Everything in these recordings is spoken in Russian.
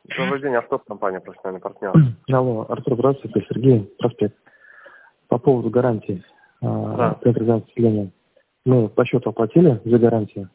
Добрый день, автокомпания «Профессиональный партнер». Алло, Артур, здравствуйте, Сергей, проспект. По поводу гарантии, Да. населения. Мы по счету оплатили за гарантию.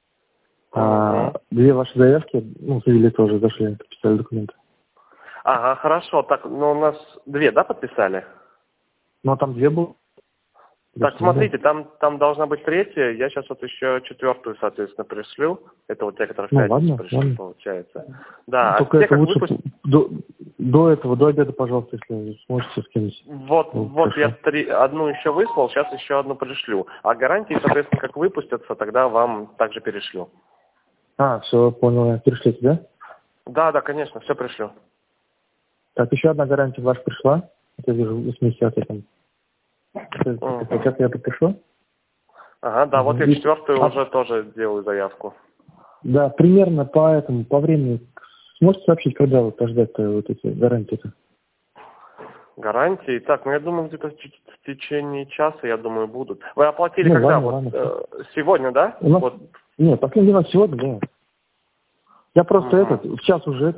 Две ваши заявки, завели тоже, зашли, подписали документы. Ага, хорошо. Так, у нас две, да, подписали? Ну, а там две было. Так, смотрите, там должна быть третья. Я сейчас вот еще четвертую, соответственно, пришлю. Это вот те, которые в пятницу пришли, получается. Да, только а те, это как лучше до обеда, пожалуйста, если сможете скинуть. Вот я одну еще выслал, сейчас еще одну пришлю. А гарантии, соответственно, как выпустятся, тогда вам также перешлю. Все, понял. Перешлите, да? Да, конечно, все пришлю. Так, еще одна гарантия ваша пришла. Это вижу, 80-й там. Сейчас я подпишу. Ага, да, вот я четвертую уже тоже делаю заявку. Да, примерно по времени. Сможете сообщить, когда вот ждать вот эти гарантии-то? Гарантии? Так, я думаю, где-то в течение часа, я думаю, будут. Вы оплатили когда? Ладно. Сегодня, да? Нет, последний раз сегодня, да. Я просто в час уже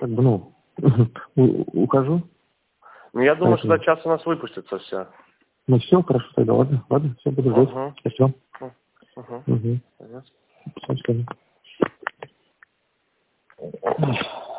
ухожу. Я думаю, что до часа у нас выпустится все. Все, хорошо тогда, ладно, все, буду ждать. Спасибо. Спасибо.